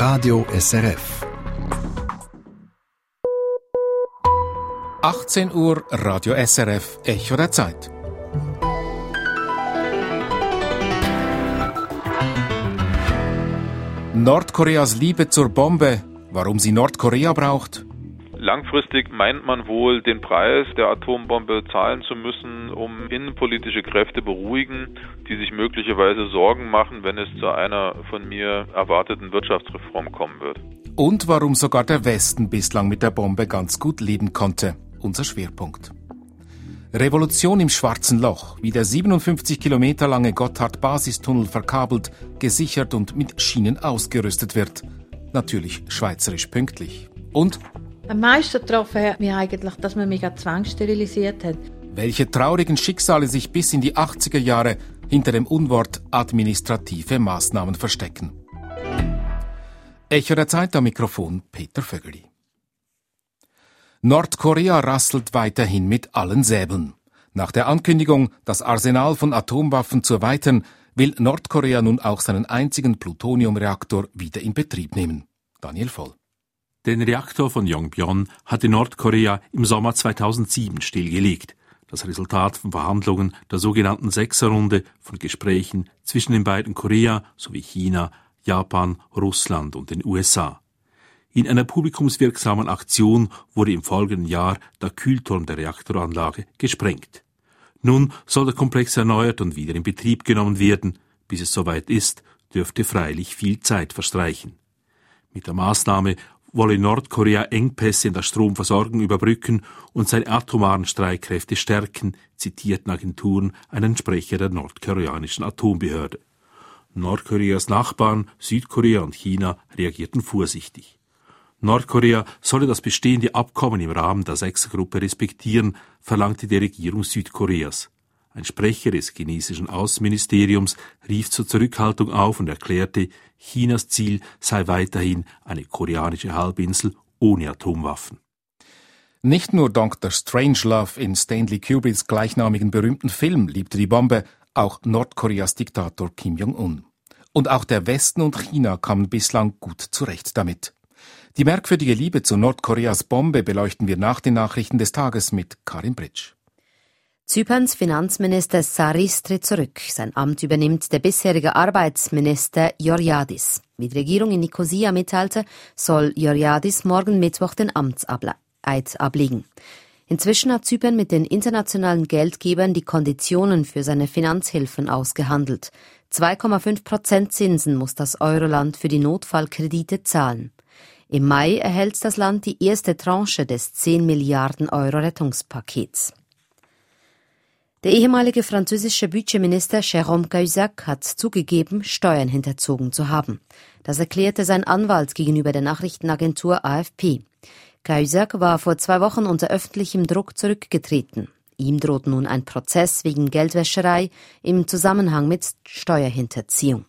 Radio SRF. 18 Uhr, Radio SRF, Echo der Zeit. Nordkoreas Liebe zur Bombe, warum sie Nordkorea braucht. Langfristig meint man wohl, den Preis der Atombombe zahlen zu müssen, um innenpolitische Kräfte beruhigen, die sich möglicherweise Sorgen machen, wenn es zu einer von mir erwarteten Wirtschaftsreform kommen wird. Und warum sogar der Westen bislang mit der Bombe ganz gut leben konnte. Unser Schwerpunkt. Revolution im Schwarzen Loch, wie der 57 Kilometer lange Gotthard-Basistunnel verkabelt, gesichert und mit Schienen ausgerüstet wird. Natürlich schweizerisch pünktlich. Und am meisten getroffen hat mich eigentlich, dass man mich zwangssterilisiert hat. welche traurigen Schicksale sich bis in die 80er Jahre hinter dem Unwort administrative Maßnahmen verstecken. Echo der Zeit am Mikrofon Peter Vögeli. Nordkorea rasselt weiterhin mit allen Säbeln. Nach der Ankündigung, das Arsenal von Atomwaffen zu erweitern, will Nordkorea nun auch seinen einzigen Plutoniumreaktor wieder in Betrieb nehmen. Daniel Voll. Den Reaktor von Yongbyon hatte Nordkorea im Sommer 2007 stillgelegt. Das Resultat von Verhandlungen der sogenannten Sechserrunde von Gesprächen zwischen den beiden Korea sowie China, Japan, Russland und den USA. In einer publikumswirksamen Aktion wurde im folgenden Jahr der Kühlturm der Reaktoranlage gesprengt. Nun soll der Komplex erneuert und wieder in Betrieb genommen werden. Bis es soweit ist, dürfte freilich viel Zeit verstreichen. Mit der Maßnahme wolle Nordkorea Engpässe in der Stromversorgung überbrücken und seine atomaren Streitkräfte stärken, zitierten Agenturen einen Sprecher der nordkoreanischen Atombehörde. Nordkoreas Nachbarn Südkorea und China reagierten vorsichtig. Nordkorea solle das bestehende Abkommen im Rahmen der Sechsergruppe respektieren, verlangte die Regierung Südkoreas. Ein Sprecher des chinesischen Außenministeriums rief zur Zurückhaltung auf und erklärte, Chinas Ziel sei weiterhin eine koreanische Halbinsel ohne Atomwaffen. Nicht nur Dr. Strangelove in Stanley Kubricks gleichnamigen berühmten Film liebte die Bombe, auch Nordkoreas Diktator Kim Jong-un. Und auch der Westen und China kamen bislang gut zurecht damit. Die merkwürdige Liebe zu Nordkoreas Bombe beleuchten wir nach den Nachrichten des Tages mit Karin Britsch. Zyperns Finanzminister Saris tritt zurück. Sein Amt übernimmt der bisherige Arbeitsminister Georgiadis. Wie die Regierung in Nikosia mitteilte, soll Georgiadis morgen Mittwoch den Amtseid ablegen. Inzwischen hat Zypern mit den internationalen Geldgebern die Konditionen für seine Finanzhilfen ausgehandelt. 2,5% Zinsen muss das Euroland für die Notfallkredite zahlen. Im Mai erhält das Land die erste Tranche des 10 Milliarden Euro Rettungspakets. Der ehemalige französische Budgetminister Jérôme Cahuzac hat zugegeben, Steuern hinterzogen zu haben. Das erklärte sein Anwalt gegenüber der Nachrichtenagentur AFP. Cahuzac war vor 2 Wochen unter öffentlichem Druck zurückgetreten. Ihm droht nun ein Prozess wegen Geldwäscherei im Zusammenhang mit Steuerhinterziehung.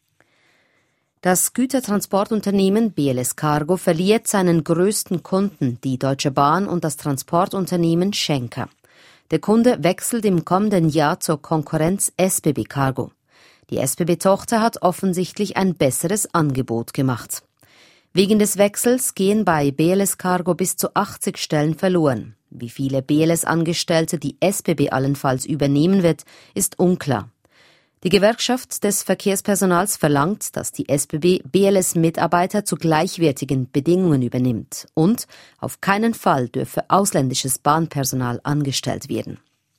Das Gütertransportunternehmen BLS Cargo verliert seinen größten Kunden, die Deutsche Bahn und das Transportunternehmen Schenker. Der Kunde wechselt im kommenden Jahr zur Konkurrenz SBB Cargo. Die SBB-Tochter hat offensichtlich ein besseres Angebot gemacht. Wegen des Wechsels gehen bei BLS Cargo bis zu 80 Stellen verloren. Wie viele BLS-Angestellte die SBB allenfalls übernehmen wird, ist unklar. Die Gewerkschaft des Verkehrspersonals verlangt, dass die SBB BLS-Mitarbeiter zu gleichwertigen Bedingungen übernimmt und auf keinen Fall dürfe ausländisches Bahnpersonal angestellt werden.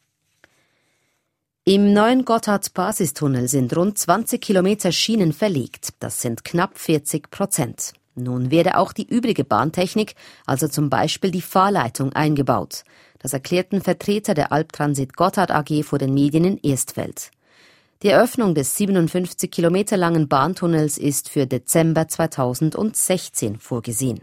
Im neuen Gotthard-Basistunnel sind rund 20 Kilometer Schienen verlegt. Das sind knapp 40%. Nun werde auch die übrige Bahntechnik, also zum Beispiel die Fahrleitung, eingebaut. Das erklärten Vertreter der Albtransit Gotthard AG vor den Medien in Erstfeld. Die Eröffnung des 57 Kilometer langen Bahntunnels ist für Dezember 2016 vorgesehen.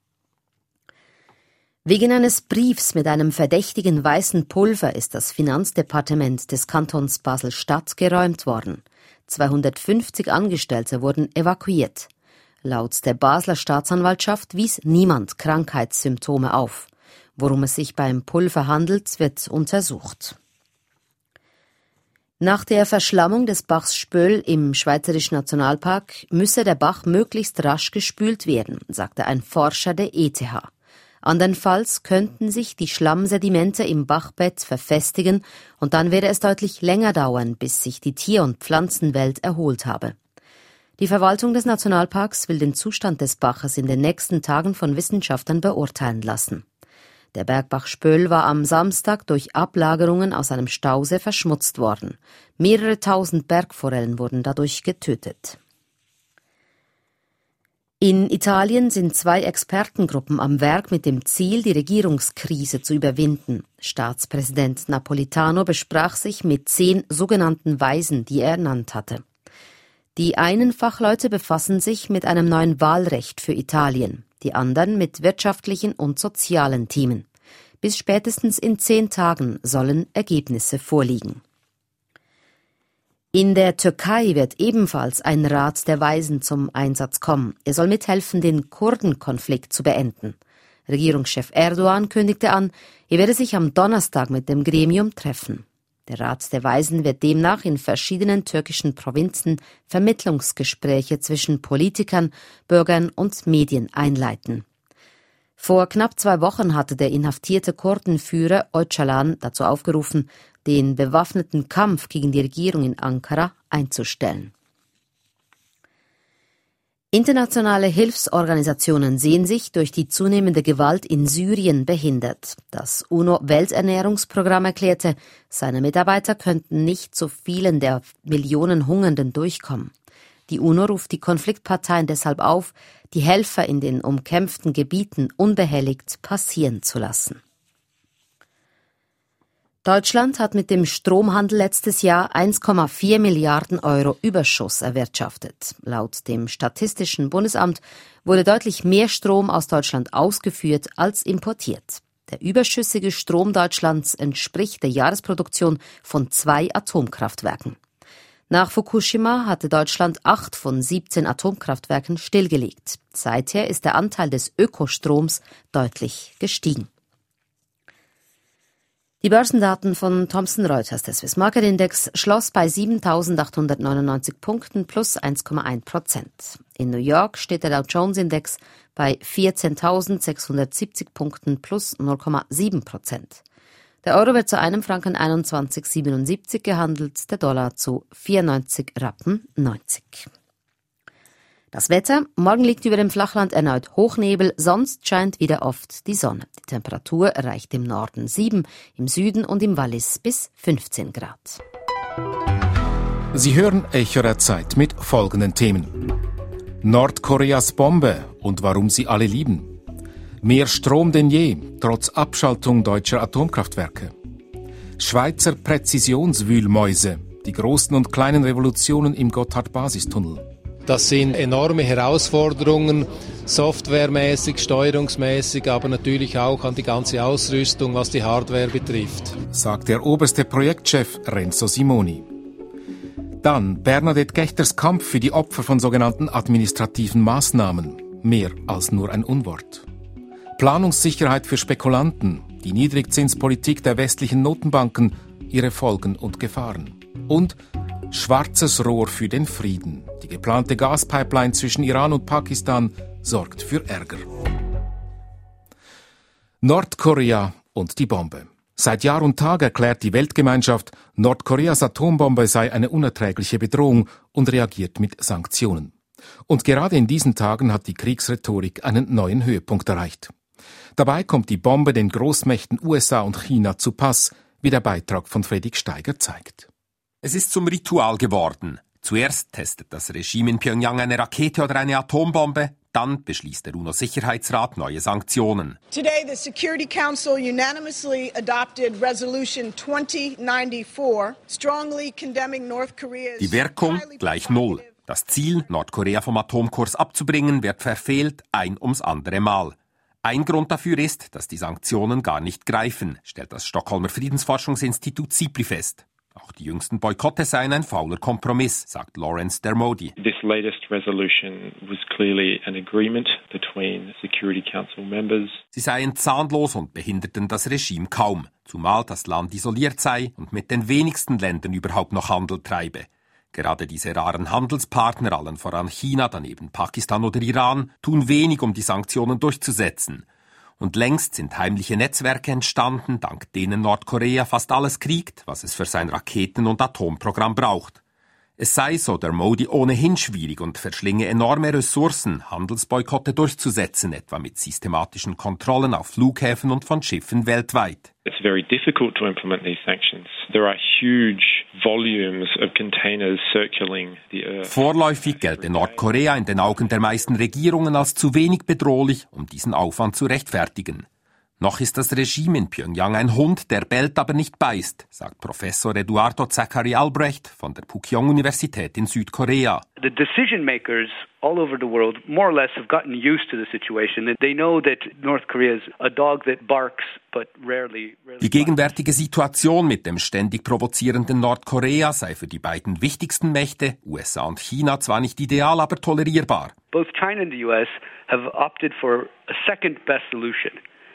Wegen eines Briefs mit einem verdächtigen weißen Pulver ist das Finanzdepartement des Kantons Basel-Stadt geräumt worden. 250 Angestellte wurden evakuiert. Laut der Basler Staatsanwaltschaft wies niemand Krankheitssymptome auf. Worum es sich beim Pulver handelt, wird untersucht. Nach der Verschlammung des Bachs Spöll im Schweizerischen Nationalpark müsse der Bach möglichst rasch gespült werden, sagte ein Forscher der ETH. Andernfalls könnten sich die Schlammsedimente im Bachbett verfestigen und dann werde es deutlich länger dauern, bis sich die Tier- und Pflanzenwelt erholt habe. Die Verwaltung des Nationalparks will den Zustand des Baches in den nächsten Tagen von Wissenschaftlern beurteilen lassen. Der Bergbach Spöll war am Samstag durch Ablagerungen aus einem Stausee verschmutzt worden. Mehrere tausend Bergforellen wurden dadurch getötet. In Italien sind 2 Expertengruppen am Werk mit dem Ziel, die Regierungskrise zu überwinden. Staatspräsident Napolitano besprach sich mit 10 sogenannten Weisen, die er ernannt hatte. Die einen Fachleute befassen sich mit einem neuen Wahlrecht für Italien, die anderen mit wirtschaftlichen und sozialen Themen. Bis spätestens in 10 Tagen sollen Ergebnisse vorliegen. In der Türkei wird ebenfalls ein Rat der Weisen zum Einsatz kommen. Er soll mithelfen, den Kurdenkonflikt zu beenden. Regierungschef Erdogan kündigte an, er werde sich am Donnerstag mit dem Gremium treffen. Der Rat der Weisen wird demnach in verschiedenen türkischen Provinzen Vermittlungsgespräche zwischen Politikern, Bürgern und Medien einleiten. Vor knapp 2 Wochen hatte der inhaftierte Kurdenführer Öcalan dazu aufgerufen, den bewaffneten Kampf gegen die Regierung in Ankara einzustellen. Internationale Hilfsorganisationen sehen sich durch die zunehmende Gewalt in Syrien behindert. Das UNO-Welternährungsprogramm erklärte, seine Mitarbeiter könnten nicht zu vielen der Millionen Hungernden durchkommen. Die UNO ruft die Konfliktparteien deshalb auf, die Helfer in den umkämpften Gebieten unbehelligt passieren zu lassen. Deutschland hat mit dem Stromhandel letztes Jahr 1,4 Milliarden Euro Überschuss erwirtschaftet. Laut dem Statistischen Bundesamt wurde deutlich mehr Strom aus Deutschland ausgeführt als importiert. Der überschüssige Strom Deutschlands entspricht der Jahresproduktion von 2 Atomkraftwerken. Nach Fukushima hatte Deutschland 8 von 17 Atomkraftwerken stillgelegt. Seither ist der Anteil des Ökostroms deutlich gestiegen. Die Börsendaten von Thomson Reuters. Der Swiss Market Index schloss bei 7.899 Punkten plus 1,1%. In New York steht der Dow Jones Index bei 14.670 Punkten plus 0,7%. Der Euro wird zu einem Franken 21,77 gehandelt, der Dollar zu 94,90 Rappen. Das Wetter: Morgen liegt über dem Flachland erneut Hochnebel, sonst scheint wieder oft die Sonne. Die Temperatur erreicht im Norden 7, im Süden und im Wallis bis 15 Grad. Sie hören Echo der Zeit mit folgenden Themen. Nordkoreas Bombe und warum sie alle lieben. Mehr Strom denn je, trotz Abschaltung deutscher Atomkraftwerke. Schweizer Präzisionswühlmäuse, die großen und kleinen Revolutionen im Gotthard-Basistunnel. Das sind enorme Herausforderungen, softwaremäßig, steuerungsmäßig, aber natürlich auch an die ganze Ausrüstung, was die Hardware betrifft, sagt der oberste Projektchef Renzo Simoni. Dann Bernadette Gechters Kampf für die Opfer von sogenannten administrativen Maßnahmen. Mehr als nur ein Unwort. Planungssicherheit für Spekulanten, die Niedrigzinspolitik der westlichen Notenbanken, ihre Folgen und Gefahren. Und schwarzes Rohr für den Frieden. Die geplante Gaspipeline zwischen Iran und Pakistan sorgt für Ärger. Nordkorea und die Bombe. Seit Jahr und Tag erklärt die Weltgemeinschaft, Nordkoreas Atombombe sei eine unerträgliche Bedrohung und reagiert mit Sanktionen. Und gerade in diesen Tagen hat die Kriegsrhetorik einen neuen Höhepunkt erreicht. Dabei kommt die Bombe den Großmächten USA und China zu Pass, wie der Beitrag von Fredrik Steiger zeigt. Es ist zum Ritual geworden. Zuerst testet das Regime in Pyongyang eine Rakete oder eine Atombombe, dann beschließt der UNO-Sicherheitsrat neue Sanktionen. Today the Security Council unanimously adopted Resolution 2094, strongly condemning North Korea's. Die Wirkung gleich 0. Das Ziel, Nordkorea vom Atomkurs abzubringen, wird verfehlt, ein ums andere Mal. Ein Grund dafür ist, dass die Sanktionen gar nicht greifen, stellt das Stockholmer Friedensforschungsinstitut SIPRI fest. Auch die jüngsten Boykotte seien ein fauler Kompromiss, sagt Lawrence Dermody. This latest resolution was clearly an agreement between Security Council members. Sie seien zahnlos und behinderten das Regime kaum, zumal das Land isoliert sei und mit den wenigsten Ländern überhaupt noch Handel treibe. Gerade diese raren Handelspartner, allen voran China, daneben Pakistan oder Iran, tun wenig, um die Sanktionen durchzusetzen. Und längst sind heimliche Netzwerke entstanden, dank denen Nordkorea fast alles kriegt, was es für sein Raketen- und Atomprogramm braucht. Es sei, so Dermody, ohnehin schwierig und verschlinge enorme Ressourcen, Handelsboykotte durchzusetzen, etwa mit systematischen Kontrollen auf Flughäfen und von Schiffen weltweit. It's very difficult to implement these sanctions. There are huge volumes of containers circling the earth. Vorläufig gelte Nordkorea in den Augen der meisten Regierungen als zu wenig bedrohlich, um diesen Aufwand zu rechtfertigen. Noch ist das Regime in Pyongyang ein Hund, der bellt, aber nicht beißt, sagt Professor Eduardo Zachary Albrecht von der Pukyong-Universität in Südkorea. The decision makers all over the world more or less have gotten used to the situation. They know that North Korea is a dog that barks, but rarely Die gegenwärtige Situation mit dem ständig provozierenden Nordkorea sei für die beiden wichtigsten Mächte, USA und China, zwar nicht ideal, aber tolerierbar. Both China and the US have opted for a second best solution.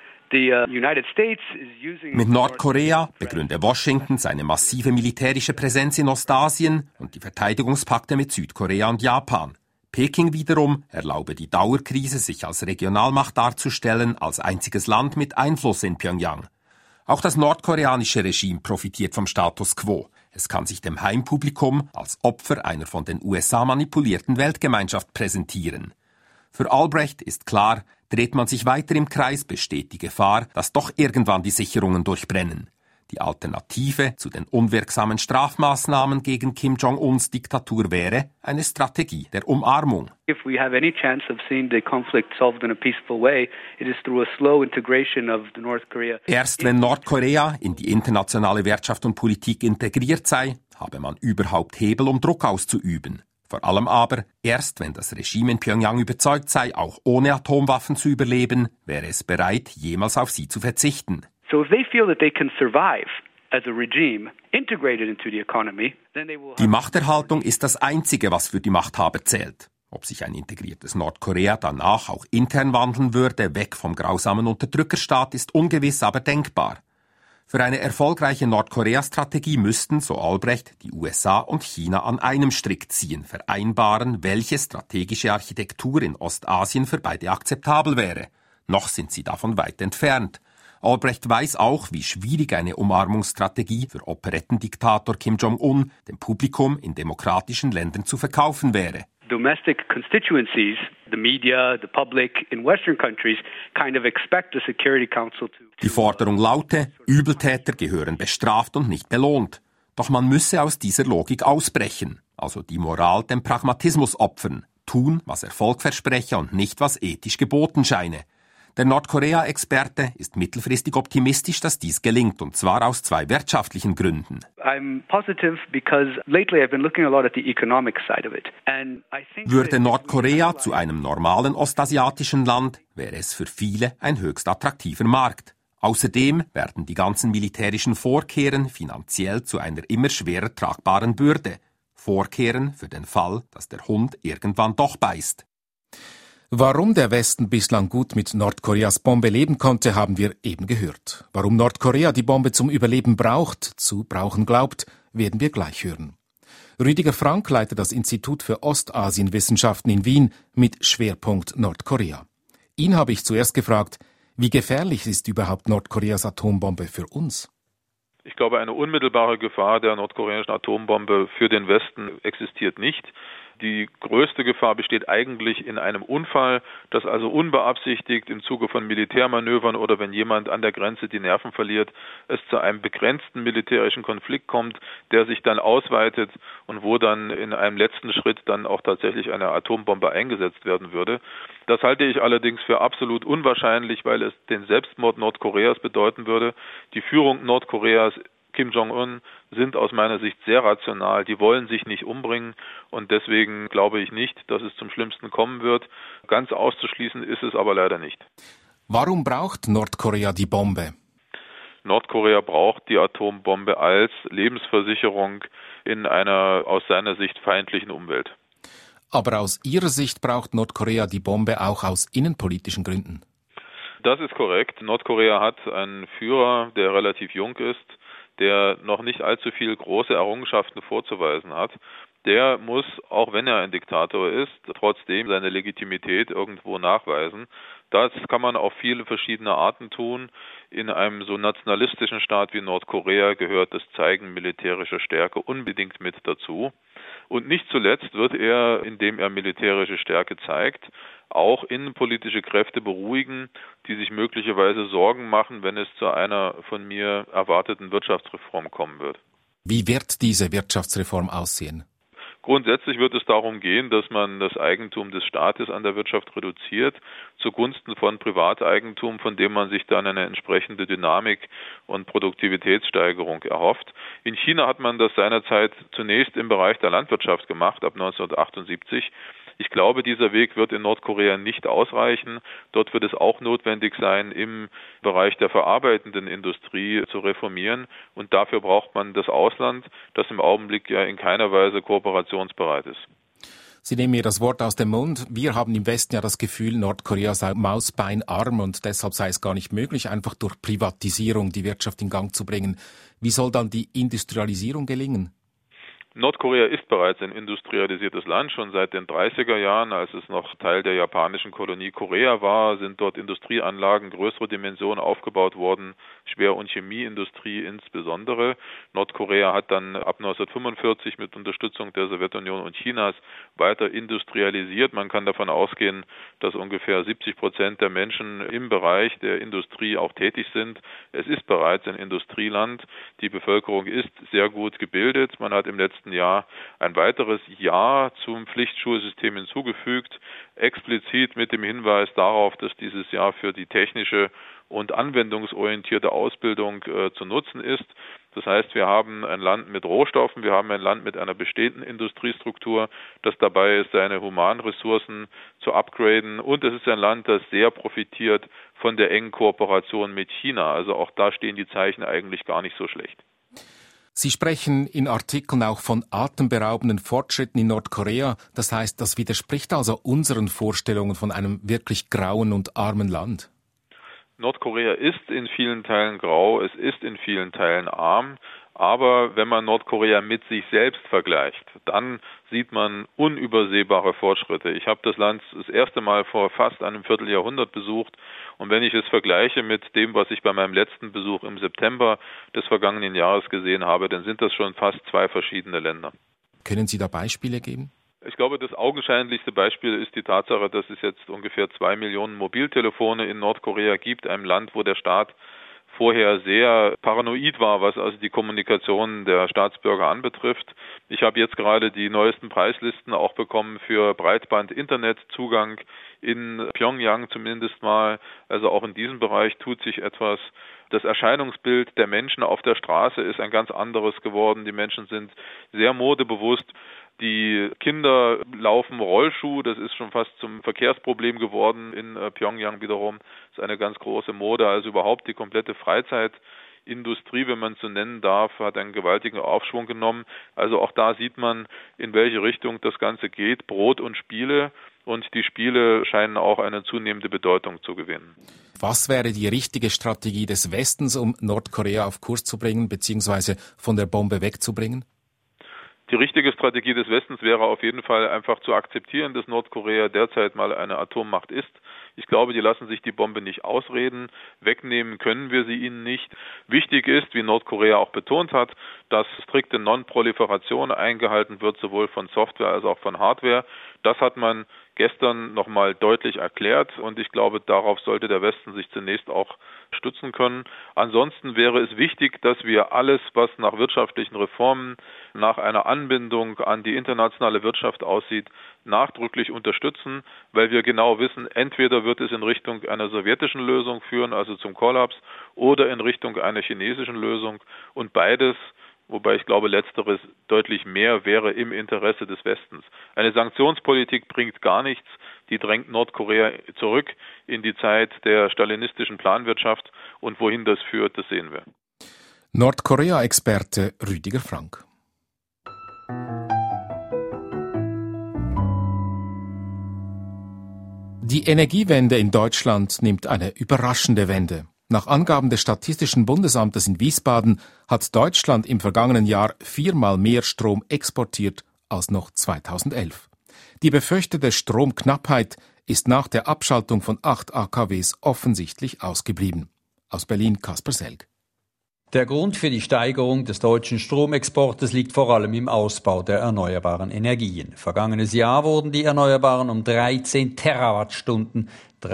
Mit Nordkorea begründe Washington seine massive militärische Präsenz in Ostasien und die Verteidigungspakte mit Südkorea und Japan. Peking wiederum erlaube die Dauerkrise, sich als Regionalmacht darzustellen, als einziges Land mit Einfluss in Pyongyang. Auch das nordkoreanische Regime profitiert vom Status quo. Es kann sich dem Heimpublikum als Opfer einer von den USA manipulierten Weltgemeinschaft präsentieren. Für Albrecht ist klar, dreht man sich weiter im Kreis, besteht die Gefahr, dass doch irgendwann die Sicherungen durchbrennen. Die Alternative zu den unwirksamen Strafmaßnahmen gegen Kim Jong-uns Diktatur wäre eine Strategie der Umarmung. If we have any chance of seeing the conflict solved in a peaceful way, it is through a slow integration of the North Korea. Erst wenn Nordkorea in die internationale Wirtschaft und Politik integriert sei, habe man überhaupt Hebel, um Druck auszuüben. Vor allem aber, erst wenn das Regime in Pyongyang überzeugt sei, auch ohne Atomwaffen zu überleben, wäre es bereit, jemals auf sie zu verzichten. So if they feel that they can survive as a regime integrated into the economy, then they will. Die Machterhaltung ist das Einzige, was für die Machthaber zählt. Ob sich ein integriertes Nordkorea danach auch intern wandeln würde, weg vom grausamen Unterdrückerstaat, ist ungewiss, aber denkbar. Für eine erfolgreiche Nordkorea-Strategie müssten, so Albrecht, die USA und China an einem Strick ziehen, vereinbaren, welche strategische Architektur in Ostasien für beide akzeptabel wäre. Noch sind sie davon weit entfernt. Albrecht weiß auch, wie schwierig eine Umarmungsstrategie für Operettendiktator Kim Jong-un dem Publikum in demokratischen Ländern zu verkaufen wäre. Domestic constituencies, the media, the public in Western countries kind of expect the Security Council to. Die Forderung laute, Übeltäter gehören bestraft und nicht belohnt. Doch man müsse aus dieser Logik ausbrechen, also die Moral dem Pragmatismus opfern, tun, was Erfolg verspreche und nicht, was ethisch geboten scheine. Der Nordkorea-Experte ist mittelfristig optimistisch, dass dies gelingt, und zwar aus zwei wirtschaftlichen Gründen. Würde Nordkorea zu einem normalen ostasiatischen Land, wäre es für viele ein höchst attraktiver Markt. Außerdem werden die ganzen militärischen Vorkehren finanziell zu einer immer schwerer tragbaren Bürde. Vorkehren für den Fall, dass der Hund irgendwann doch beißt. Warum der Westen bislang gut mit Nordkoreas Bombe leben konnte, haben wir eben gehört. Warum Nordkorea die Bombe zum Überleben zu brauchen glaubt, werden wir gleich hören. Rüdiger Frank leitet das Institut für Ostasienwissenschaften in Wien mit Schwerpunkt Nordkorea. Ihn habe ich zuerst gefragt, wie gefährlich ist überhaupt Nordkoreas Atombombe für uns? Ich glaube, eine unmittelbare Gefahr der nordkoreanischen Atombombe für den Westen existiert nicht. Die größte Gefahr besteht eigentlich in einem Unfall, dass also unbeabsichtigt im Zuge von Militärmanövern oder wenn jemand an der Grenze die Nerven verliert, es zu einem begrenzten militärischen Konflikt kommt, der sich dann ausweitet und wo dann in einem letzten Schritt dann auch tatsächlich eine Atombombe eingesetzt werden würde. Das halte ich allerdings für absolut unwahrscheinlich, weil es den Selbstmord Nordkoreas bedeuten würde. Die Führung Nordkoreas, Kim Jong-un, sind aus meiner Sicht sehr rational. Die wollen sich nicht umbringen und deswegen glaube ich nicht, dass es zum Schlimmsten kommen wird. Ganz auszuschließen ist es aber leider nicht. Warum braucht Nordkorea die Bombe? Nordkorea braucht die Atombombe als Lebensversicherung in einer aus seiner Sicht feindlichen Umwelt. Aber aus Ihrer Sicht braucht Nordkorea die Bombe auch aus innenpolitischen Gründen? Das ist korrekt. Nordkorea hat einen Führer, der relativ jung ist, der noch nicht allzu viele große Errungenschaften vorzuweisen hat. Der muss, auch wenn er ein Diktator ist, trotzdem seine Legitimität irgendwo nachweisen. Das kann man auf viele verschiedene Arten tun. In einem so nationalistischen Staat wie Nordkorea gehört das Zeigen militärischer Stärke unbedingt mit dazu. Und nicht zuletzt wird er, indem er militärische Stärke zeigt, auch innenpolitische Kräfte beruhigen, die sich möglicherweise Sorgen machen, wenn es zu einer von mir erwarteten Wirtschaftsreform kommen wird. Wie wird diese Wirtschaftsreform aussehen? Grundsätzlich wird es darum gehen, dass man das Eigentum des Staates an der Wirtschaft reduziert, zugunsten von Privateigentum, von dem man sich dann eine entsprechende Dynamik und Produktivitätssteigerung erhofft. In China hat man das seinerzeit zunächst im Bereich der Landwirtschaft gemacht, ab 1978. Ich glaube, dieser Weg wird in Nordkorea nicht ausreichen. Dort wird es auch notwendig sein, im Bereich der verarbeitenden Industrie zu reformieren. Und dafür braucht man das Ausland, das im Augenblick ja in keiner Weise kooperationsbereit ist. Sie nehmen mir das Wort aus dem Mund. Wir haben im Westen ja das Gefühl, Nordkorea sei mausbeinarm und deshalb sei es gar nicht möglich, einfach durch Privatisierung die Wirtschaft in Gang zu bringen. Wie soll dann die Industrialisierung gelingen? Nordkorea ist bereits ein industrialisiertes Land. Schon seit den 30er Jahren, als es noch Teil der japanischen Kolonie Korea war, sind dort Industrieanlagen größerer Dimensionen aufgebaut worden, Schwer- und Chemieindustrie insbesondere. Nordkorea hat dann ab 1945 mit Unterstützung der Sowjetunion und Chinas weiter industrialisiert. Man kann davon ausgehen, dass ungefähr 70% der Menschen im Bereich der Industrie auch tätig sind. Es ist bereits ein Industrieland. Die Bevölkerung ist sehr gut gebildet. Man hat im letzten Jahr ein weiteres Jahr zum Pflichtschulsystem hinzugefügt, explizit mit dem Hinweis darauf, dass dieses Jahr für die technische und anwendungsorientierte Ausbildung zu nutzen ist. Das heißt, wir haben ein Land mit Rohstoffen, wir haben ein Land mit einer bestehenden Industriestruktur, das dabei ist, seine humanen Ressourcen zu upgraden. Und es ist ein Land, das sehr profitiert von der engen Kooperation mit China. Also auch da stehen die Zeichen eigentlich gar nicht so schlecht. Sie sprechen in Artikeln auch von atemberaubenden Fortschritten in Nordkorea. Das heißt, das widerspricht also unseren Vorstellungen von einem wirklich grauen und armen Land. Nordkorea ist in vielen Teilen grau, es ist in vielen Teilen arm. Aber wenn man Nordkorea mit sich selbst vergleicht, dann sieht man unübersehbare Fortschritte. Ich habe das Land das erste Mal vor fast einem Vierteljahrhundert besucht. Und wenn ich es vergleiche mit dem, was ich bei meinem letzten Besuch im September des vergangenen Jahres gesehen habe, dann sind das schon fast zwei verschiedene Länder. Können Sie da Beispiele geben? Ich glaube, das augenscheinlichste Beispiel ist die Tatsache, dass es jetzt ungefähr 2 Millionen Mobiltelefone in Nordkorea gibt, einem Land, wo der Staat vorher sehr paranoid war, was also die Kommunikation der Staatsbürger anbetrifft. Ich habe jetzt gerade die neuesten Preislisten auch bekommen für Breitband-Internetzugang in Pyongyang zumindest mal. Also auch in diesem Bereich tut sich etwas. Das Erscheinungsbild der Menschen auf der Straße ist ein ganz anderes geworden. Die Menschen sind sehr modebewusst. Die Kinder laufen Rollschuh, das ist schon fast zum Verkehrsproblem geworden in Pyongyang wiederum. Das ist eine ganz große Mode, also überhaupt die komplette Freizeitindustrie, wenn man es so nennen darf, hat einen gewaltigen Aufschwung genommen. Also auch da sieht man, in welche Richtung das Ganze geht, Brot und Spiele. Und die Spiele scheinen auch eine zunehmende Bedeutung zu gewinnen. Was wäre die richtige Strategie des Westens, um Nordkorea auf Kurs zu bringen bzw. von der Bombe wegzubringen? Die richtige Strategie des Westens wäre auf jeden Fall einfach zu akzeptieren, dass Nordkorea derzeit mal eine Atommacht ist. Ich glaube, die lassen sich die Bombe nicht ausreden. Wegnehmen können wir sie ihnen nicht. Wichtig ist, wie Nordkorea auch betont hat, dass strikte Non-Proliferation eingehalten wird, sowohl von Software als auch von Hardware. Das hat man gestern nochmal deutlich erklärt und ich glaube, darauf sollte der Westen sich zunächst auch stützen können. Ansonsten wäre es wichtig, dass wir alles, was nach wirtschaftlichen Reformen, nach einer Anbindung an die internationale Wirtschaft aussieht, nachdrücklich unterstützen, weil wir genau wissen, entweder wird es in Richtung einer sowjetischen Lösung führen, also zum Kollaps, oder in Richtung einer chinesischen Lösung und beides, wobei ich glaube, letzteres deutlich mehr wäre im Interesse des Westens. Eine Sanktionspolitik bringt gar nichts, die drängt Nordkorea zurück in die Zeit der stalinistischen Planwirtschaft. Und wohin das führt, das sehen wir. Nordkorea-Experte Rüdiger Frank. Die Energiewende in Deutschland nimmt eine überraschende Wende. Nach Angaben des Statistischen Bundesamtes in Wiesbaden hat Deutschland im vergangenen Jahr 4-mal mehr Strom exportiert als noch 2011. Die befürchtete Stromknappheit ist nach der Abschaltung von 8 AKWs offensichtlich ausgeblieben. Aus Berlin Kasper Selg. Der Grund für die Steigerung des deutschen Stromexportes liegt vor allem im Ausbau der erneuerbaren Energien. Vergangenes Jahr wurden die Erneuerbaren um 13 Terawattstunden,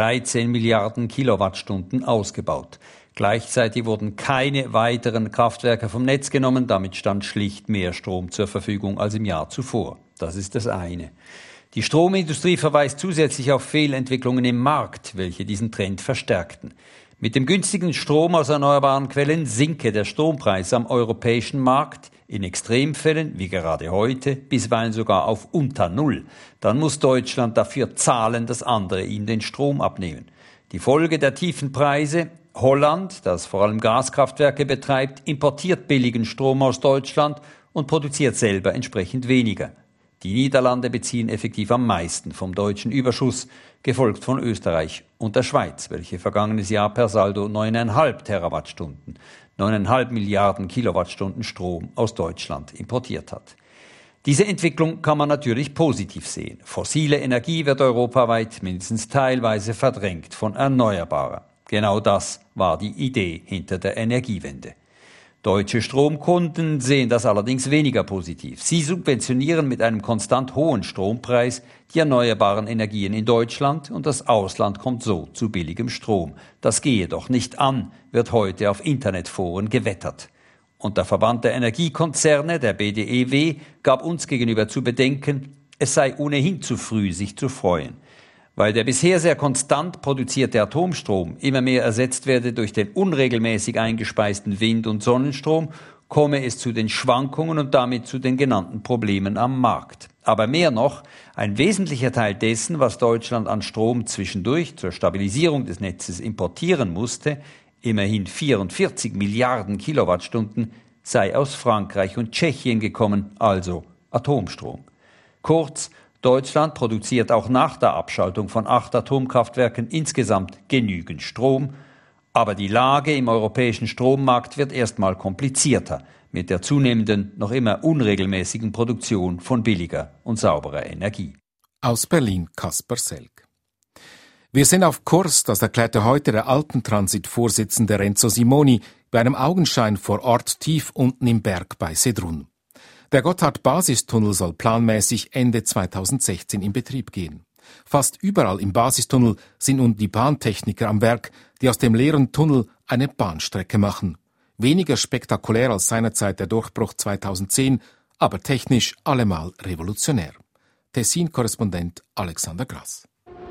13 Milliarden Kilowattstunden ausgebaut. Gleichzeitig wurden keine weiteren Kraftwerke vom Netz genommen, damit stand schlicht mehr Strom zur Verfügung als im Jahr zuvor. Das ist das eine. Die Stromindustrie verweist zusätzlich auf Fehlentwicklungen im Markt, welche diesen Trend verstärkten. Mit dem günstigen Strom aus erneuerbaren Quellen sinke der Strompreis am europäischen Markt, in Extremfällen, wie gerade heute, bisweilen sogar auf unter Null. Dann muss Deutschland dafür zahlen, dass andere ihm den Strom abnehmen. Die Folge der tiefen Preise: Holland, das vor allem Gaskraftwerke betreibt, importiert billigen Strom aus Deutschland und produziert selber entsprechend weniger. Die Niederlande beziehen effektiv am meisten vom deutschen Überschuss, gefolgt von Österreich und der Schweiz, welche vergangenes Jahr per Saldo 9,5 Terawattstunden, 9,5 Milliarden Kilowattstunden Strom aus Deutschland importiert hat. Diese Entwicklung kann man natürlich positiv sehen. Fossile Energie wird europaweit mindestens teilweise verdrängt von erneuerbarer. Genau das war die Idee hinter der Energiewende. Deutsche Stromkunden sehen das allerdings weniger positiv. Sie subventionieren mit einem konstant hohen Strompreis die erneuerbaren Energien in Deutschland und das Ausland kommt so zu billigem Strom. Das gehe doch nicht an, wird heute auf Internetforen gewettert. Und der Verband der Energiekonzerne, der BDEW, gab uns gegenüber zu bedenken, es sei ohnehin zu früh, sich zu freuen. Weil der bisher sehr konstant produzierte Atomstrom immer mehr ersetzt werde durch den unregelmäßig eingespeisten Wind- und Sonnenstrom, komme es zu den Schwankungen und damit zu den genannten Problemen am Markt. Aber mehr noch, ein wesentlicher Teil dessen, was Deutschland an Strom zwischendurch zur Stabilisierung des Netzes importieren musste, immerhin 44 Milliarden Kilowattstunden, sei aus Frankreich und Tschechien gekommen, also Atomstrom. Kurz, Deutschland produziert auch nach der Abschaltung von 8 Atomkraftwerken insgesamt genügend Strom, aber die Lage im europäischen Strommarkt wird erstmal komplizierter mit der zunehmenden, noch immer unregelmäßigen Produktion von billiger und sauberer Energie. Aus Berlin Kasper Selg. Wir sind auf Kurs, das erklärte heute der Alpentransit-Vorsitzende Renzo Simoni bei einem Augenschein vor Ort tief unten im Berg bei Sedrun. Der Gotthard-Basistunnel soll planmäßig Ende 2016 in Betrieb gehen. Fast überall im Basistunnel sind nun die Bahntechniker am Werk, die aus dem leeren Tunnel eine Bahnstrecke machen. Weniger spektakulär als seinerzeit der Durchbruch 2010, aber technisch allemal revolutionär. Tessin-Korrespondent Alexander Grass.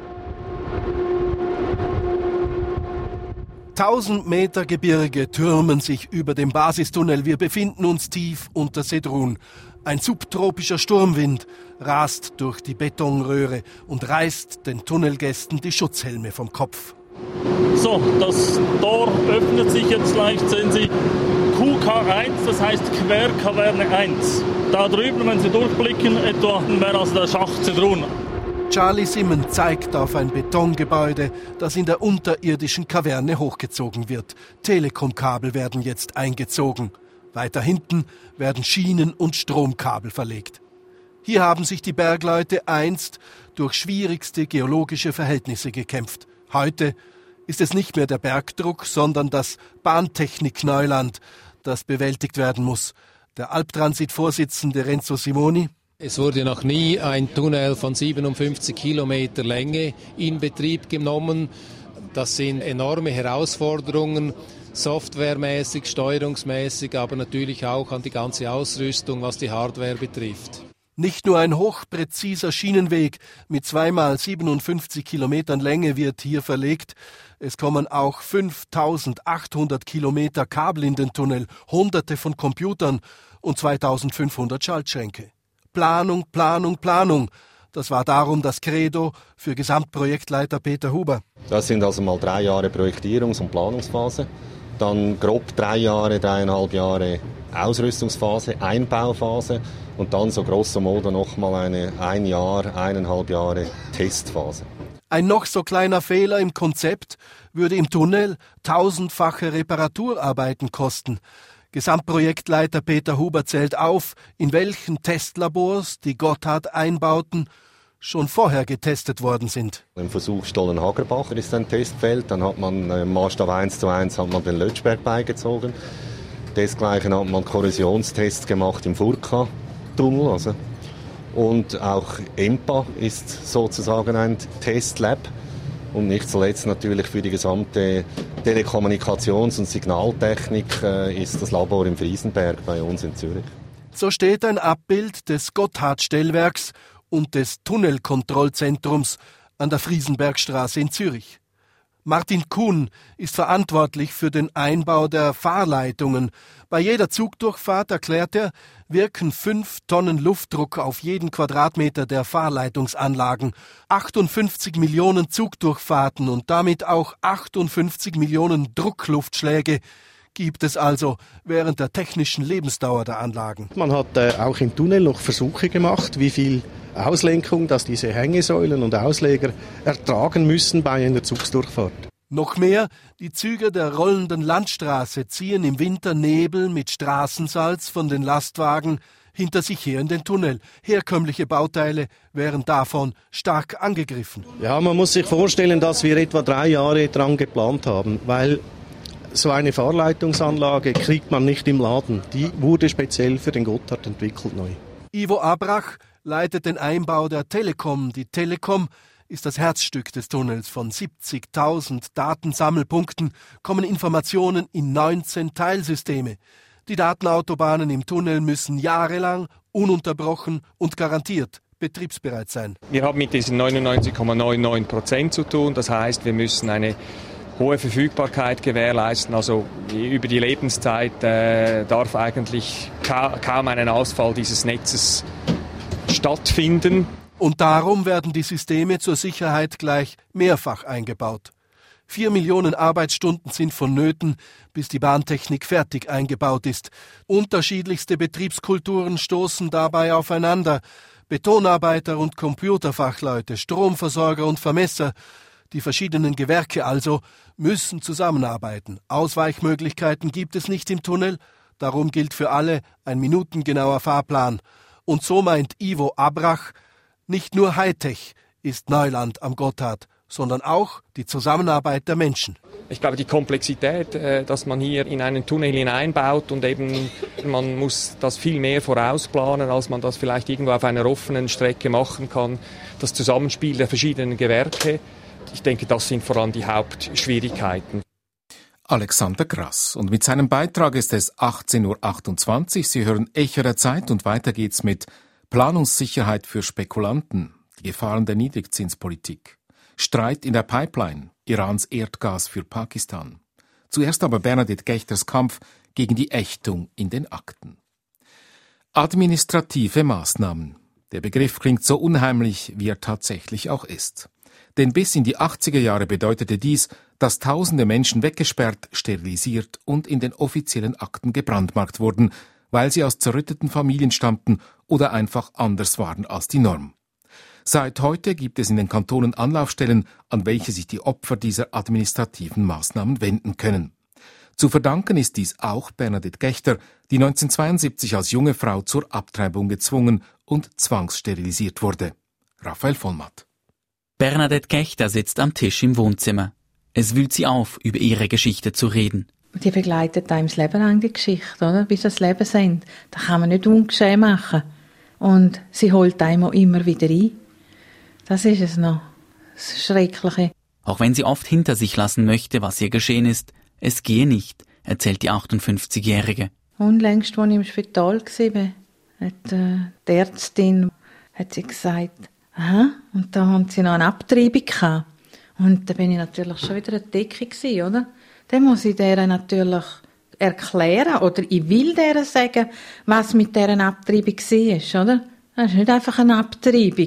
1000 Meter Gebirge türmen sich über dem Basistunnel. Wir befinden uns tief unter Sedrun. Ein subtropischer Sturmwind rast durch die Betonröhre und reißt den Tunnelgästen die Schutzhelme vom Kopf. So, das Tor öffnet sich jetzt leicht, sehen Sie, QK1, das heißt Querkaverne 1. Da drüben, wenn Sie durchblicken, etwa wäre also der Schacht Sedrun. Charlie Simon zeigt auf ein Betongebäude, das in der unterirdischen Kaverne hochgezogen wird. Telekomkabel werden jetzt eingezogen. Weiter hinten werden Schienen und Stromkabel verlegt. Hier haben sich die Bergleute einst durch schwierigste geologische Verhältnisse gekämpft. Heute ist es nicht mehr der Bergdruck, sondern das Bahntechnik-Neuland, das bewältigt werden muss. Der Alptransit-Vorsitzende Renzo Simoni: Es wurde noch nie ein Tunnel von 57 Kilometer Länge in Betrieb genommen. Das sind enorme Herausforderungen, softwaremäßig, steuerungsmäßig, aber natürlich auch an die ganze Ausrüstung, was die Hardware betrifft. Nicht nur ein hochpräziser Schienenweg mit 2x57 Kilometern Länge wird hier verlegt. Es kommen auch 5800 Kilometer Kabel in den Tunnel, Hunderte von Computern und 2500 Schaltschränke. Planung, Planung, Planung. Das war darum das Credo für Gesamtprojektleiter Peter Huber. Das sind also mal 3 Jahre Projektierungs- und Planungsphase, dann grob 3,5 Jahre Ausrüstungsphase, Einbauphase und dann so grosso modo nochmal eine 1,5 Jahre Testphase. Ein noch so kleiner Fehler im Konzept würde im Tunnel 1000-fache Reparaturarbeiten kosten. Gesamtprojektleiter Peter Huber zählt auf, in welchen Testlabors die Gotthard-Einbauten schon vorher getestet worden sind. Im Versuch Stollen-Hagerbach ist ein Testfeld, dann hat man im Maßstab 1:1 hat man den Lötschberg beigezogen. Desgleichen hat man Korrosionstests gemacht im Furka-Tunnel. Und auch EMPA ist sozusagen ein Testlab. Und nicht zuletzt natürlich für die gesamte Telekommunikations- und Signaltechnik ist das Labor im Friesenberg bei uns in Zürich. So steht ein Abbild des Gotthard-Stellwerks und des Tunnelkontrollzentrums an der Friesenbergstraße in Zürich. Martin Kuhn ist verantwortlich für den Einbau der Fahrleitungen. Bei jeder Zugdurchfahrt, erklärt er, wirken 5 Tonnen Luftdruck auf jeden Quadratmeter der Fahrleitungsanlagen. 58 Millionen Zugdurchfahrten und damit auch 58 Millionen Druckluftschläge gibt es also während der technischen Lebensdauer der Anlagen. Man hat auch im Tunnel noch Versuche gemacht, wie viel Auslenkung, dass diese Hängesäulen und Ausleger ertragen müssen bei einer Zugsdurchfahrt. Noch mehr, die Züge der rollenden Landstraße ziehen im Winter Nebel mit Straßensalz von den Lastwagen hinter sich her in den Tunnel. Herkömmliche Bauteile wären davon stark angegriffen. Ja, man muss sich vorstellen, dass wir etwa 3 Jahre dran geplant haben, weil so eine Fahrleitungsanlage kriegt man nicht im Laden. Die wurde speziell für den Gotthard entwickelt neu. Ivo Abrach leitet den Einbau der Telekom. Die Telekom ist das Herzstück des Tunnels. Von 70.000 Datensammelpunkten kommen Informationen in 19 Teilsysteme. Die Datenautobahnen im Tunnel müssen jahrelang, ununterbrochen und garantiert betriebsbereit sein. Wir haben mit diesen 99,99% zu tun. Das heißt, wir müssen eine hohe Verfügbarkeit gewährleisten. Also über die Lebenszeit darf eigentlich kaum ein Ausfall dieses Netzes stattfinden. Und darum werden die Systeme zur Sicherheit gleich mehrfach eingebaut. 4 Millionen Arbeitsstunden sind vonnöten, bis die Bahntechnik fertig eingebaut ist. Unterschiedlichste Betriebskulturen stoßen dabei aufeinander. Betonarbeiter und Computerfachleute, Stromversorger und Vermesser, die verschiedenen Gewerke also, müssen zusammenarbeiten. Ausweichmöglichkeiten gibt es nicht im Tunnel, darum gilt für alle ein minutengenauer Fahrplan. Und so meint Ivo Abrach, nicht nur Hightech ist Neuland am Gotthard, sondern auch die Zusammenarbeit der Menschen. Ich glaube, die Komplexität, dass man hier in einen Tunnel hineinbaut und eben man muss das viel mehr vorausplanen, als man das vielleicht irgendwo auf einer offenen Strecke machen kann. Das Zusammenspiel der verschiedenen Gewerke, ich denke, das sind vor allem die Hauptschwierigkeiten. Alexander Grass. Und mit seinem Beitrag ist es 18.28 Uhr. Sie hören Echo der Zeit und weiter geht's mit Planungssicherheit für Spekulanten, die Gefahren der Niedrigzinspolitik, Streit in der Pipeline, Irans Erdgas für Pakistan. Zuerst aber Bernadette Gechters Kampf gegen die Ächtung in den Akten. Administrative Maßnahmen. Der Begriff klingt so unheimlich, wie er tatsächlich auch ist. Denn bis in die 80er Jahre bedeutete dies, dass tausende Menschen weggesperrt, sterilisiert und in den offiziellen Akten gebrandmarkt wurden, weil sie aus zerrütteten Familien stammten oder einfach anders waren als die Norm. Seit heute gibt es in den Kantonen Anlaufstellen, an welche sich die Opfer dieser administrativen Maßnahmen wenden können. Zu verdanken ist dies auch Bernadette Gechter, die 1972 als junge Frau zur Abtreibung gezwungen und zwangssterilisiert wurde. Raphael Vollmatt. Bernadette Gechter sitzt am Tisch im Wohnzimmer. Es wühlt sie auf, über ihre Geschichte zu reden. Die begleitet einem das Leben lang, die Geschichte, oder? Bis das Leben sind. Da kann man nicht ungeschehen machen. Und sie holt einem auch immer wieder ein. Das ist es noch. Das Schreckliche. Auch wenn sie oft hinter sich lassen möchte, was ihr geschehen ist, es gehe nicht, erzählt die 58-Jährige. Unlängst, als ich im Spital war, hat die Ärztin hat sie gesagt, aha, und da haben sie noch eine Abtreibung gehabt. Und da bin ich natürlich schon wieder eine Decke gewesen, oder? Dann muss ich der natürlich erklären, oder ich will der sagen, was mit dieser Abtreibung war, oder? Das ist nicht einfach eine Abtreibung.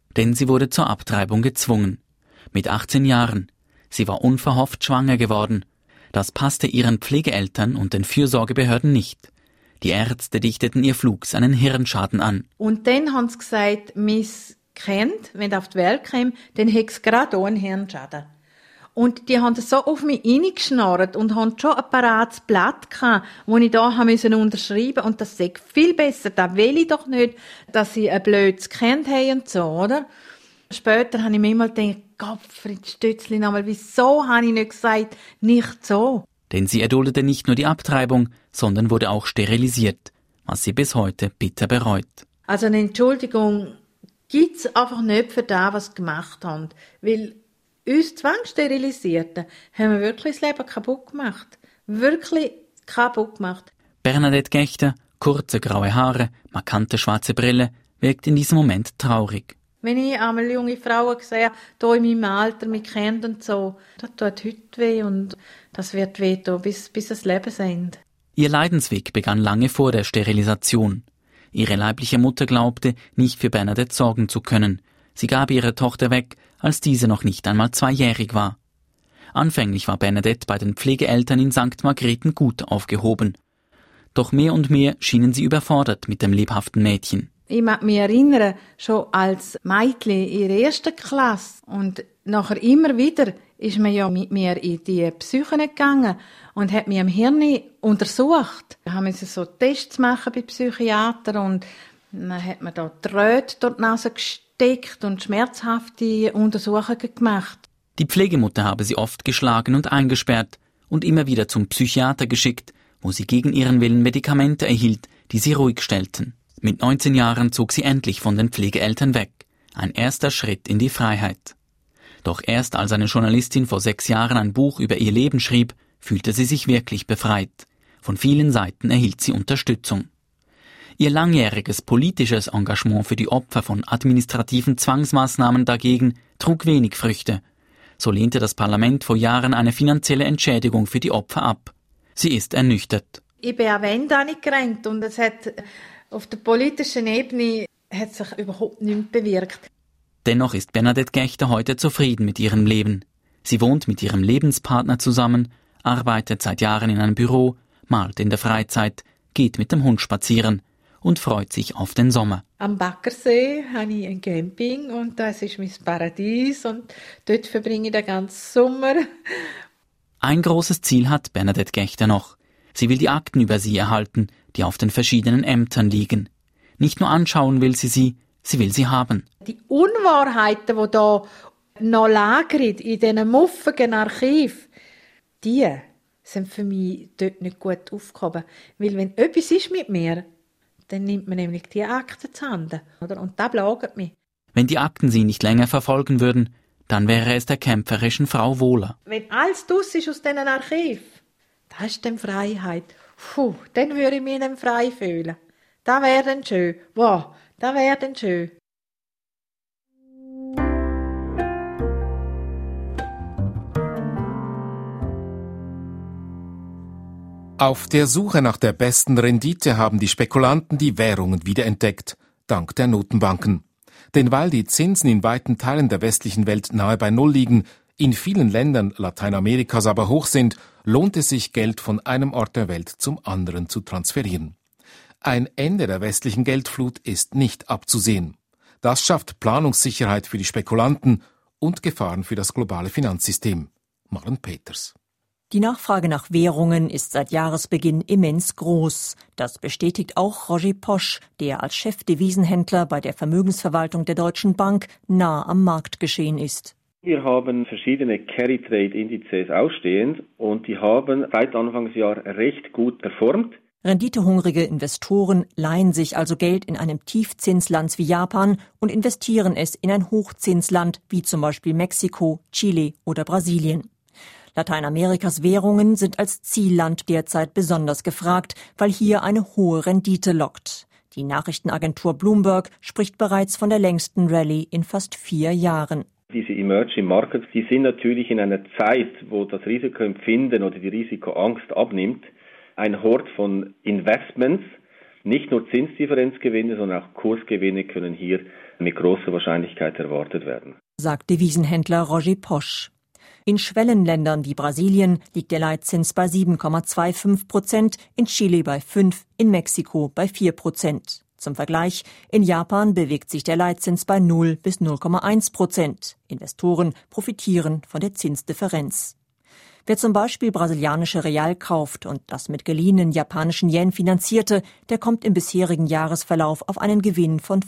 Denn sie wurde zur Abtreibung gezwungen. Mit 18 Jahren. Sie war unverhofft schwanger geworden. Das passte ihren Pflegeeltern und den Fürsorgebehörden nicht. Die Ärzte dichteten ihr flugs einen Hirnschaden an. Und dann haben sie gesagt, mein Kind, wenn es auf die Welt käme, dann hätte es gerade auch einen Hirnschaden. Und die haben so auf mich reingeschnarrt und haben schon ein parates Blatt gehabt, das ich da unterschreiben musste. Und das sagt viel besser, das will ich doch nicht, dass sie ein blödes Kind haben und so, oder? Später habe ich mir immer gedacht, Gottfried Stützli nochmal, wieso habe ich nicht gesagt, nicht so? Denn sie erduldete nicht nur die Abtreibung, sondern wurde auch sterilisiert, was sie bis heute bitter bereut. Also eine Entschuldigung gibt's einfach nicht für das, was sie gemacht haben. Weil uns Zwangssterilisierte haben wir wirklich das Leben kaputt gemacht. Wirklich kaputt gemacht. Bernadette Gechter, kurze graue Haare, markante schwarze Brille, wirkt in diesem Moment traurig. Wenn ich einmal junge Frauen sehe, hier in meinem Alter, mit Kindern und so, das tut heute weh und das wird weh tun, bis das Lebensende. Ihr Leidensweg begann lange vor der Sterilisation. Ihre leibliche Mutter glaubte, nicht für Bernadette sorgen zu können. Sie gab ihre Tochter weg, als diese noch nicht einmal 2-jährig war. Anfänglich war Bernadette bei den Pflegeeltern in St. Margrethen gut aufgehoben. Doch mehr und mehr schienen sie überfordert mit dem lebhaften Mädchen. Ich mag mich erinnern, schon als Mädchen in der 1. Klasse und nachher immer wieder ist man ja mit mir in die Psyche gegangen und hat mich am Hirn untersucht. Da haben wir so Tests machen bei Psychiatern und dann hat man da Drähte durch die Nase gesteckt und schmerzhafte Untersuchungen gemacht. Die Pflegemutter habe sie oft geschlagen und eingesperrt und immer wieder zum Psychiater geschickt, wo sie gegen ihren Willen Medikamente erhielt, die sie ruhig stellten. Mit 19 Jahren zog sie endlich von den Pflegeeltern weg. Ein erster Schritt in die Freiheit. Doch erst als eine Journalistin vor 6 Jahren ein Buch über ihr Leben schrieb, fühlte sie sich wirklich befreit. Von vielen Seiten erhielt sie Unterstützung. Ihr langjähriges politisches Engagement für die Opfer von administrativen Zwangsmaßnahmen dagegen trug wenig Früchte. So lehnte das Parlament vor Jahren eine finanzielle Entschädigung für die Opfer ab. Sie ist ernüchtert. Ich bin auch wenn da nicht gerannt und es hat auf der politischen Ebene hat sich überhaupt nichts bewirkt. Dennoch ist Bernadette Gechter heute zufrieden mit ihrem Leben. Sie wohnt mit ihrem Lebenspartner zusammen, arbeitet seit Jahren in einem Büro, malt in der Freizeit, geht mit dem Hund spazieren und freut sich auf den Sommer. Am Baggersee habe ich ein Camping und das ist mein Paradies und dort verbringe ich den ganzen Sommer. Ein großes Ziel hat Bernadette Gechter noch. Sie will die Akten über sie erhalten, die auf den verschiedenen Ämtern liegen. Nicht nur anschauen will sie will sie haben. Die Unwahrheiten, die da noch lagern in diesen muffigen Archiv, die sind für mich dort nicht gut aufgehoben. Weil wenn etwas ist mit mir, dann nimmt man nämlich die Akten zu Hand. Und das plagt mich. Wenn die Akten sie nicht länger verfolgen würden, dann wäre es der kämpferischen Frau wohler. Wenn alles draus ist aus diesen Archiv, das ist dann Freiheit. Puh, dann würde ich mich dann frei fühlen. Das wäre dann schön. Wow, das wäre dann schön. Auf der Suche nach der besten Rendite haben die Spekulanten die Währungen wiederentdeckt, dank der Notenbanken. Denn weil die Zinsen in weiten Teilen der westlichen Welt nahe bei Null liegen, in vielen Ländern Lateinamerikas aber hoch sind, lohnt es sich, Geld von einem Ort der Welt zum anderen zu transferieren. Ein Ende der westlichen Geldflut ist nicht abzusehen. Das schafft Planungssicherheit für die Spekulanten und Gefahren für das globale Finanzsystem. Maren Peters. Die Nachfrage nach Währungen ist seit Jahresbeginn immens groß. Das bestätigt auch Roger Posch, der als Chefdevisenhändler bei der Vermögensverwaltung der Deutschen Bank nah am Marktgeschehen ist. Wir haben verschiedene Carry-Trade-Indizes ausstehend und die haben seit Anfangsjahr recht gut performt. Renditehungrige Investoren leihen sich also Geld in einem Tiefzinsland wie Japan und investieren es in ein Hochzinsland wie zum Beispiel Mexiko, Chile oder Brasilien. Lateinamerikas Währungen sind als Zielland derzeit besonders gefragt, weil hier eine hohe Rendite lockt. Die Nachrichtenagentur Bloomberg spricht bereits von der längsten Rallye in fast 4 Jahren. Diese Emerging Markets, die sind natürlich in einer Zeit, wo das Risikoempfinden oder die Risikoangst abnimmt, ein Hort von Investments. Nicht nur Zinsdifferenzgewinne, sondern auch Kursgewinne können hier mit großer Wahrscheinlichkeit erwartet werden, sagt Devisenhändler Roger Posch. In Schwellenländern wie Brasilien liegt der Leitzins bei 7,25%, in Chile bei 5%, in Mexiko bei 4%. Zum Vergleich, in Japan bewegt sich der Leitzins bei 0 bis 0,1%. Investoren profitieren von der Zinsdifferenz. Wer zum Beispiel brasilianische Real kauft und das mit geliehenen japanischen Yen finanzierte, der kommt im bisherigen Jahresverlauf auf einen Gewinn von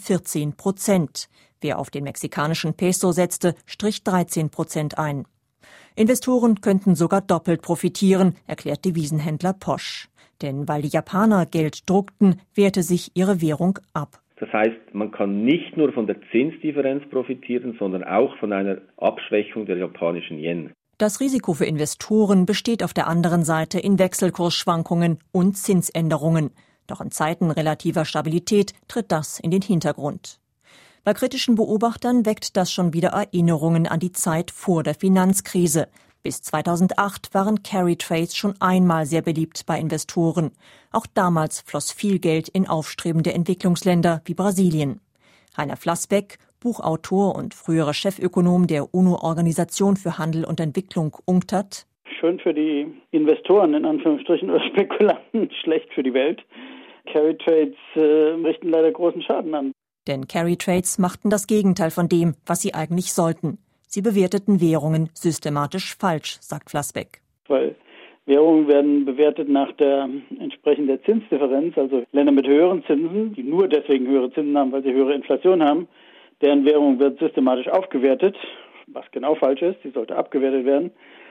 14%. Wer auf den mexikanischen Peso setzte, strich 13% ein. Investoren könnten sogar doppelt profitieren, erklärt Devisenhändler Posch. Denn weil die Japaner Geld druckten, wehrte sich ihre Währung ab. Das heißt, man kann nicht nur von der Zinsdifferenz profitieren, sondern auch von einer Abschwächung der japanischen Yen. Das Risiko für Investoren besteht auf der anderen Seite in Wechselkursschwankungen und Zinsänderungen. Doch in Zeiten relativer Stabilität tritt das in den Hintergrund. Bei kritischen Beobachtern weckt das schon wieder Erinnerungen an die Zeit vor der Finanzkrise. Bis 2008 waren Carry Trades schon einmal sehr beliebt bei Investoren. Auch damals floss viel Geld in aufstrebende Entwicklungsländer wie Brasilien. Heiner Flassbeck, Buchautor und früherer Chefökonom der UNO-Organisation für Handel und Entwicklung UNCTAD. Schön für die Investoren, in Anführungsstrichen, oder Spekulanten, schlecht für die Welt. Carry Trades richten leider großen Schaden an. Denn Carry Trades machten das Gegenteil von dem, was sie eigentlich sollten. Sie bewerteten Währungen systematisch falsch, sagt Flassbeck. Weil Währungen werden bewertet nach der entsprechenden Zinsdifferenz. Also Länder mit höheren Zinsen, die nur deswegen höhere Zinsen haben, weil sie höhere Inflation haben, deren Währung wird systematisch aufgewertet, was genau falsch ist. Sie sollte abgewertet werden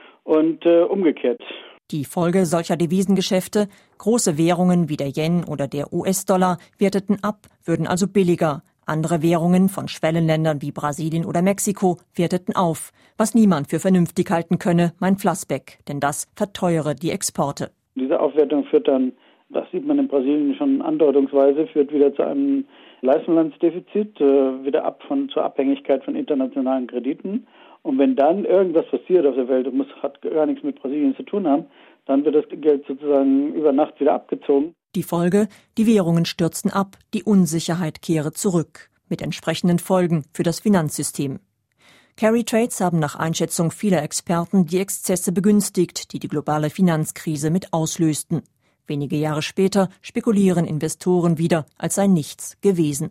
und umgekehrt. Die Folge solcher Devisengeschäfte: große Währungen wie der Yen oder der US-Dollar werteten ab, würden also billiger. Andere Währungen von Schwellenländern wie Brasilien oder Mexiko werteten auf, was niemand für vernünftig halten könne, meint Flassbeck, denn das verteuere die Exporte. Diese Aufwertung führt dann, das sieht man in Brasilien schon andeutungsweise, führt wieder zu einem Leistungsbilanzdefizit, wieder zur Abhängigkeit von internationalen Krediten. Und wenn dann irgendwas passiert auf der Welt, und hat gar nichts mit Brasilien zu tun haben, dann wird das Geld sozusagen über Nacht wieder abgezogen. Die Folge: die Währungen stürzten ab, die Unsicherheit kehre zurück, mit entsprechenden Folgen für das Finanzsystem. Carry Trades haben nach Einschätzung vieler Experten die Exzesse begünstigt, die die globale Finanzkrise mit auslösten. Wenige Jahre später spekulieren Investoren wieder, als sei nichts gewesen.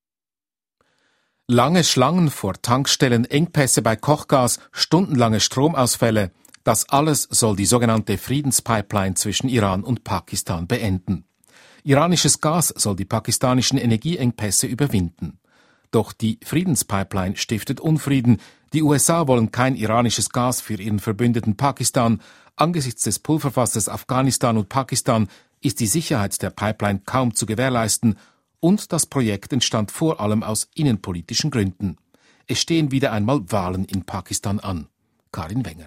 Lange Schlangen vor Tankstellen, Engpässe bei Kochgas, stundenlange Stromausfälle. Das alles soll die sogenannte Friedenspipeline zwischen Iran und Pakistan beenden. Iranisches Gas soll die pakistanischen Energieengpässe überwinden. Doch die Friedenspipeline stiftet Unfrieden. Die USA wollen kein iranisches Gas für ihren Verbündeten Pakistan. Angesichts des Pulverfasses Afghanistan und Pakistan ist die Sicherheit der Pipeline kaum zu gewährleisten. Und das Projekt entstand vor allem aus innenpolitischen Gründen. Es stehen wieder einmal Wahlen in Pakistan an. Karin Wenger.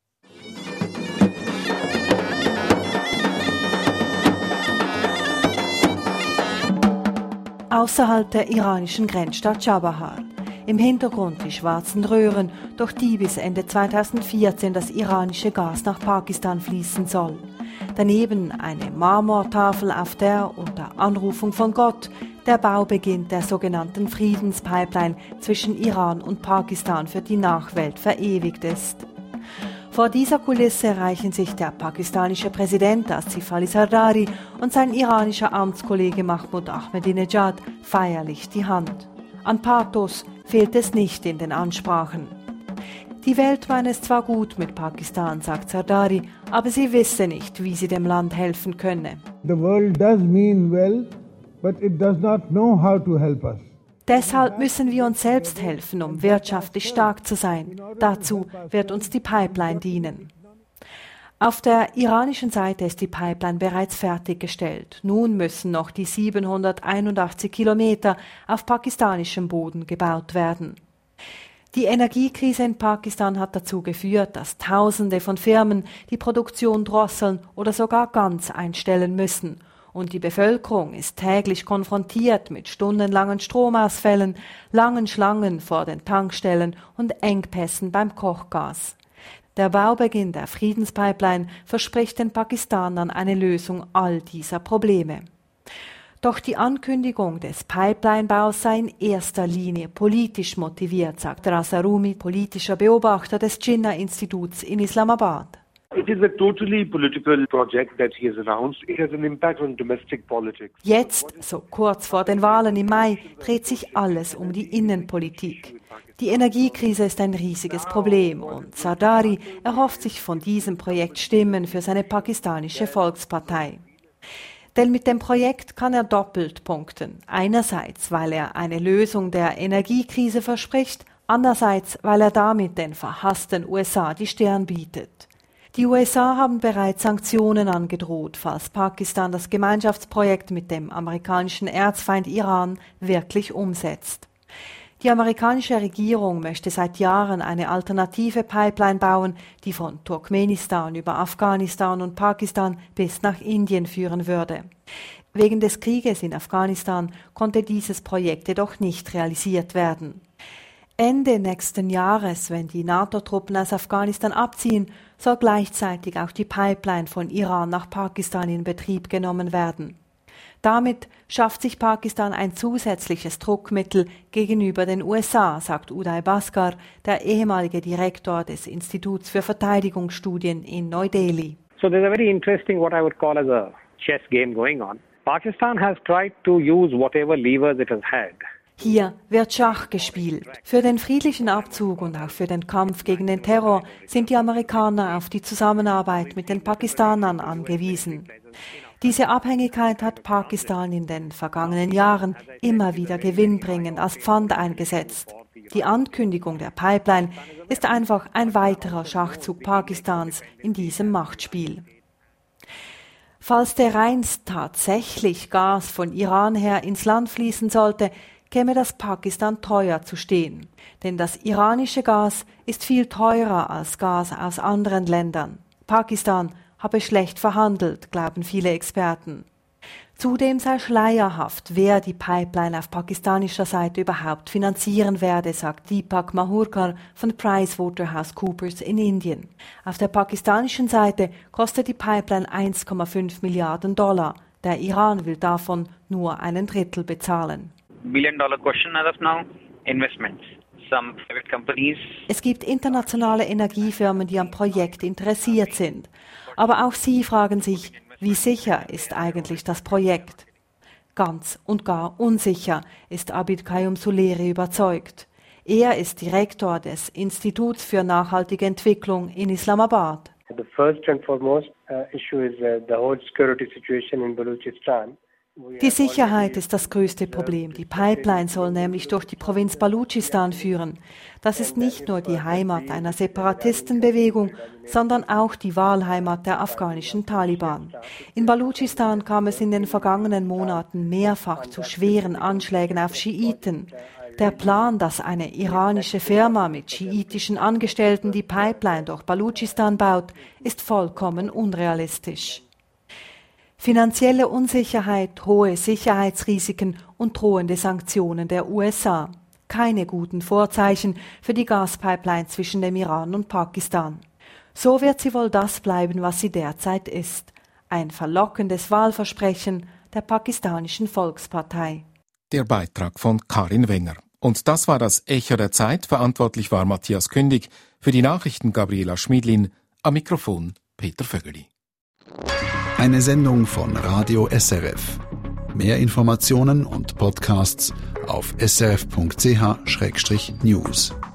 Außerhalb der iranischen Grenzstadt Chabahar. Im Hintergrund die schwarzen Röhren, durch die bis Ende 2014 das iranische Gas nach Pakistan fließen soll. Daneben eine Marmortafel, auf der unter Anrufung von Gott der Baubeginn der sogenannten Friedenspipeline zwischen Iran und Pakistan für die Nachwelt verewigt ist. Vor dieser Kulisse reichen sich der pakistanische Präsident Asif Ali Zardari und sein iranischer Amtskollege Mahmoud Ahmadinejad feierlich die Hand. An Pathos fehlt es nicht in den Ansprachen. Die Welt meine es zwar gut mit Pakistan, sagt Zardari, aber sie wisse nicht, wie sie dem Land helfen könne. The world does mean well, but it does not know how to help us. Deshalb müssen wir uns selbst helfen, um wirtschaftlich stark zu sein. Dazu wird uns die Pipeline dienen. Auf der iranischen Seite ist die Pipeline bereits fertiggestellt. Nun müssen noch die 781 Kilometer auf pakistanischem Boden gebaut werden. Die Energiekrise in Pakistan hat dazu geführt, dass Tausende von Firmen die Produktion drosseln oder sogar ganz einstellen müssen. Und die Bevölkerung ist täglich konfrontiert mit stundenlangen Stromausfällen, langen Schlangen vor den Tankstellen und Engpässen beim Kochgas. Der Baubeginn der Friedenspipeline verspricht den Pakistanern eine Lösung all dieser Probleme. Doch die Ankündigung des Pipeline-Baus sei in erster Linie politisch motiviert, sagt Raza Rumi, politischer Beobachter des Jinnah-Instituts in Islamabad. It is a totally political project that he has announced. It has an impact on domestic politics. Jetzt, so kurz vor den Wahlen im Mai, dreht sich alles um die Innenpolitik. Die Energiekrise ist ein riesiges Problem und Zardari erhofft sich von diesem Projekt Stimmen für seine pakistanische Volkspartei. Denn mit dem Projekt kann er doppelt punkten. Einerseits, weil er eine Lösung der Energiekrise verspricht, andererseits, weil er damit den verhassten USA die Stirn bietet. Die USA haben bereits Sanktionen angedroht, falls Pakistan das Gemeinschaftsprojekt mit dem amerikanischen Erzfeind Iran wirklich umsetzt. Die amerikanische Regierung möchte seit Jahren eine alternative Pipeline bauen, die von Turkmenistan über Afghanistan und Pakistan bis nach Indien führen würde. Wegen des Krieges in Afghanistan konnte dieses Projekt jedoch nicht realisiert werden. Ende nächsten Jahres, wenn die NATO-Truppen aus Afghanistan abziehen, soll gleichzeitig auch die Pipeline von Iran nach Pakistan in Betrieb genommen werden. Damit schafft sich Pakistan ein zusätzliches Druckmittel gegenüber den USA, sagt Uday Bhaskar, der ehemalige Direktor des Instituts für Verteidigungsstudien in Neu-Delhi. So there's a very interesting what I would call as a chess game going on. Pakistan has tried to use whatever levers it has had. Hier wird Schach gespielt. Für den friedlichen Abzug und auch für den Kampf gegen den Terror sind die Amerikaner auf die Zusammenarbeit mit den Pakistanern angewiesen. Diese Abhängigkeit hat Pakistan in den vergangenen Jahren immer wieder gewinnbringend als Pfand eingesetzt. Die Ankündigung der Pipeline ist einfach ein weiterer Schachzug Pakistans in diesem Machtspiel. Falls dereinst tatsächlich Gas von Iran her ins Land fließen sollte, käme das Pakistan teuer zu stehen. Denn das iranische Gas ist viel teurer als Gas aus anderen Ländern. Pakistan habe schlecht verhandelt, glauben viele Experten. Zudem sei schleierhaft, wer die Pipeline auf pakistanischer Seite überhaupt finanzieren werde, sagt Deepak Mahurkar von PricewaterhouseCoopers in Indien. Auf der pakistanischen Seite kostet die Pipeline 1,5 Milliarden $. Der Iran will davon nur einen Drittel bezahlen. $1 question as of now, investments. Some private companies. Es gibt internationale Energiefirmen, die am Projekt interessiert sind. Aber auch sie fragen sich, wie sicher ist eigentlich das Projekt? Ganz und gar unsicher, ist Abid Qayyum Suleri überzeugt. Er ist Direktor des Instituts für nachhaltige Entwicklung in Islamabad. The first and foremost issue is the whole security situation in Balochistan. Die Sicherheit ist das größte Problem. Die Pipeline soll nämlich durch die Provinz Balochistan führen. Das ist nicht nur die Heimat einer Separatistenbewegung, sondern auch die Wahlheimat der afghanischen Taliban. In Balochistan kam es in den vergangenen Monaten mehrfach zu schweren Anschlägen auf Schiiten. Der Plan, dass eine iranische Firma mit schiitischen Angestellten die Pipeline durch Balochistan baut, ist vollkommen unrealistisch. Finanzielle Unsicherheit, hohe Sicherheitsrisiken und drohende Sanktionen der USA. Keine guten Vorzeichen für die Gaspipeline zwischen dem Iran und Pakistan. So wird sie wohl das bleiben, was sie derzeit ist. Ein verlockendes Wahlversprechen der pakistanischen Volkspartei. Der Beitrag von Karin Wenger. Und das war das Echo der Zeit. Verantwortlich war Matthias Kündig. Für die Nachrichten Gabriela Schmiedlin. Am Mikrofon Peter Vögeli. Eine Sendung von Radio SRF. Mehr Informationen und Podcasts auf srf.ch/news.